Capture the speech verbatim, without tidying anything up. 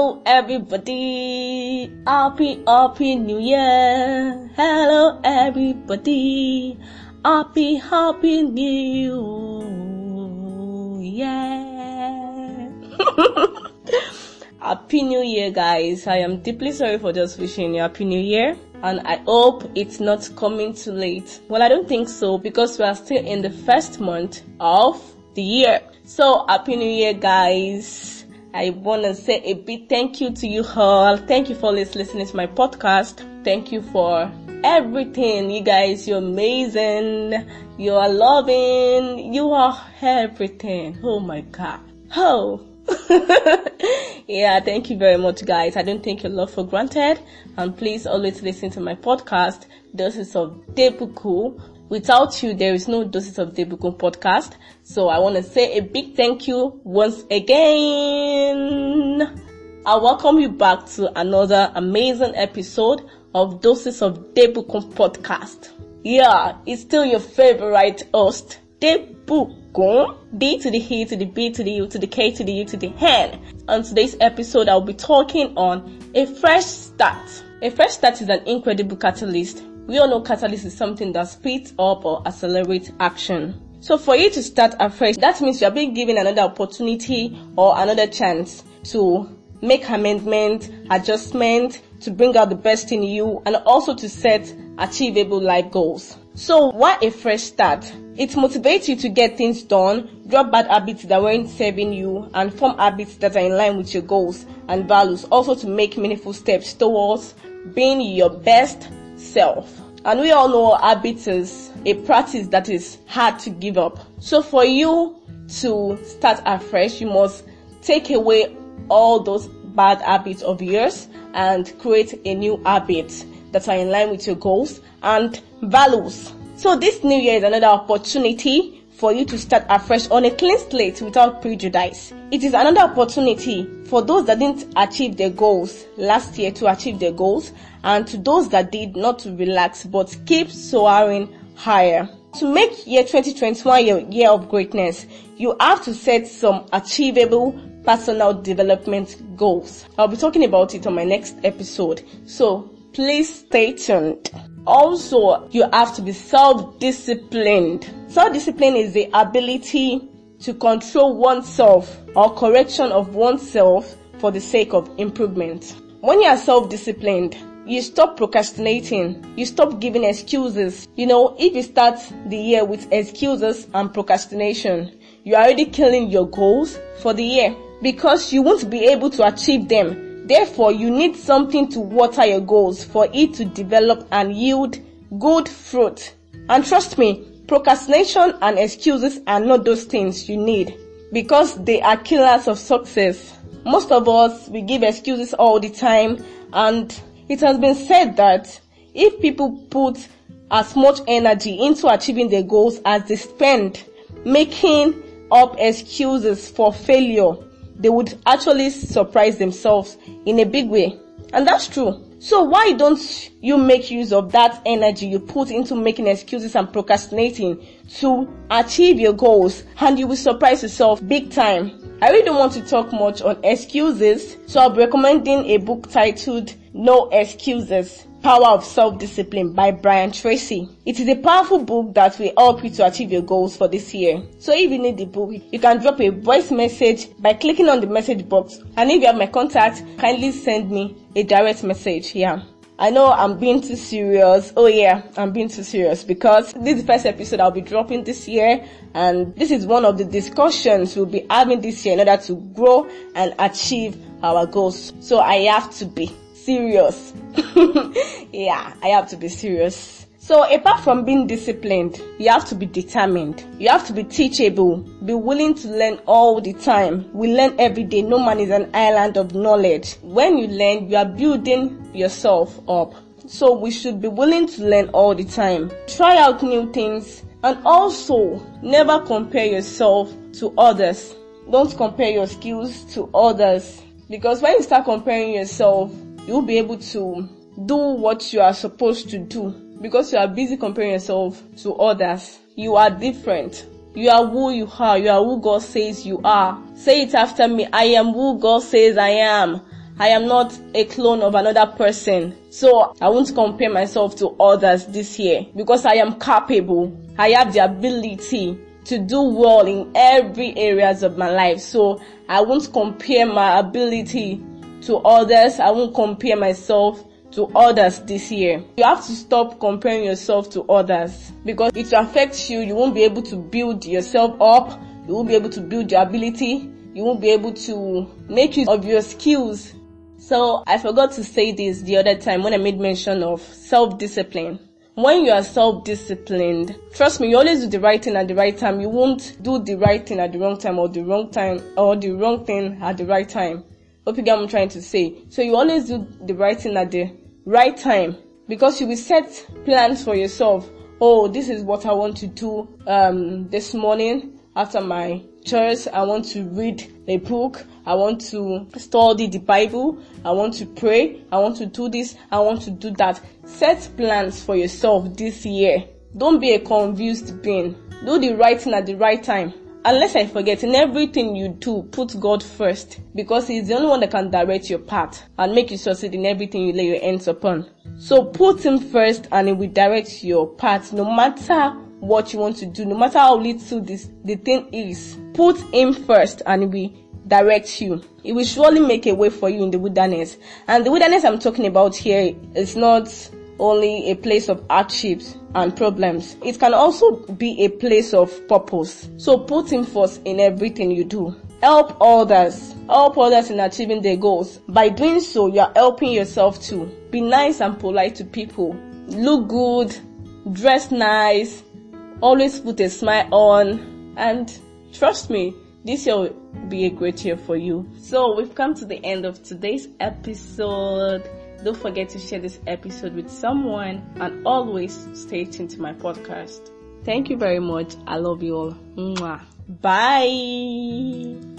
Hello everybody, happy happy new year. Hello everybody, happy happy new year. Happy new year, guys. I am deeply sorry for just wishing you happy new year, and I hope it's not coming too late. Well, I don't think so, because we are still in the first month of the year. So happy new year, guys. I want to say a big thank you to you all. Thank you for always listening to my podcast. Thank you for everything. You guys, you're amazing. You are loving. You are everything. Oh my God. Oh. Yeah, thank you very much, guys. I don't take your love for granted. And please always listen to my podcast, Doses of Debuku. Without you, there is no Doses of Debuku podcast. So I want to say a big thank you once again. I welcome you back to another amazing episode of Doses of Debuku podcast. Yeah, it's still your favorite host, Debuku. D to the E to the B to the U to the K to the U to the N. On today's episode, I'll be talking on a fresh start. A fresh start is an incredible catalyst. We all know catalyst is something that speeds up or accelerates action. So for you to start afresh, that means you are being given another opportunity or another chance to make amendment, adjustment, to bring out the best in you, and also to set achievable life goals. So why a fresh start? It motivates you to get things done, drop bad habits that weren't serving you, and form habits that are in line with your goals and values. Also to make meaningful steps towards being your best self. And we all know habits is a practice that is hard to give up. So for you to start afresh, you must take away all those bad habits of yours and create a new habit that are in line with your goals and values. So this new year is another opportunity for you to start afresh on a clean slate without prejudice. It is another opportunity for those that didn't achieve their goals last year to achieve their goals, and to those that did, not to relax but keep soaring higher. To make year twenty twenty-one your year of greatness, you have to set some achievable personal development goals. I'll be talking about it on my next episode, so please stay tuned. Also, you have to be self-disciplined. Self-discipline is the ability to control oneself or correction of oneself for the sake of improvement. When you are self-disciplined, you stop procrastinating. You stop giving excuses. You know, if you start the year with excuses and procrastination, you are already killing your goals for the year because you won't be able to achieve them. Therefore, you need something to water your goals for it to develop and yield good fruit. And trust me, procrastination and excuses are not those things you need, because they are killers of success. Most of us, we give excuses all the time, and it has been said that if people put as much energy into achieving their goals as they spend making up excuses for failure, they would actually surprise themselves in a big way. And that's true. So why don't you make use of that energy you put into making excuses and procrastinating to achieve your goals, and you will surprise yourself big time. I really don't want to talk much on excuses, so I'll be recommending a book titled No Excuses, Power of Self-Discipline by Brian Tracy. It is a powerful book that will help you to achieve your goals for this year. So if you need the book, you can drop a voice message by clicking on the message box. And if you have my contact, kindly send me a direct message. Yeah. I know I'm being too serious. Oh yeah, I'm being too serious because this is the first episode I'll be dropping this year, and this is one of the discussions we'll be having this year in order to grow and achieve our goals. So I have to be serious. Yeah, I have to be serious. So apart from being disciplined, you have to be determined. You have to be teachable. Be willing to learn all the time. We learn every day. No man is an island of knowledge. When you learn, you are building yourself up. So we should be willing to learn all the time. Try out new things, and also never compare yourself to others. Don't compare your skills to others, because when you start comparing yourself, you'll be able to do what you are supposed to do, because you are busy comparing yourself to others. You are different. You are who you are. You are who God says you are. Say it after me. I am who God says I am. I am not a clone of another person. So I won't compare myself to others this year because I am capable. I have the ability to do well in every areas of my life. So I won't compare my ability to others. I won't compare myself to others this year. You have to stop comparing yourself to others because it will affect you. You won't be able to build yourself up. You won't be able to build your ability. You won't be able to make use of your skills. So I forgot to say this the other time when I made mention of self-discipline. When you are self-disciplined, trust me, you always do the right thing at the right time. You won't do the right thing at the wrong time or the wrong time or the wrong thing at the right time. Hope you get what I'm trying to say. So you always do the right thing at the right time because you will set plans for yourself. Oh, this is what I want to do um this morning after my church. I want to read a book. I want to study the Bible. I want to pray. I want to do this. I want to do that. Set plans for yourself this year. Don't be a confused being. Do the right thing at the right time. Unless I forget, in everything you do, put God first because He's the only one that can direct your path and make you succeed in everything you lay your hands upon. So put Him first and He will direct your path no matter what you want to do, no matter how little this the thing is. Put Him first and He will direct you. It will surely make a way for you in the wilderness. And the wilderness I'm talking about here is not only a place of hardships and problems. It can also be a place of purpose. So put Him first in everything you do. Help others. Help others in achieving their goals. By doing so, you are helping yourself too. Be nice and polite to people. Look good. Dress nice. Always put a smile on. And trust me, this year will be a great year for you. So we've come to the end of today's episode. Don't forget to share this episode with someone and always stay tuned to my podcast. Thank you very much. I love you all. Mwah. Bye.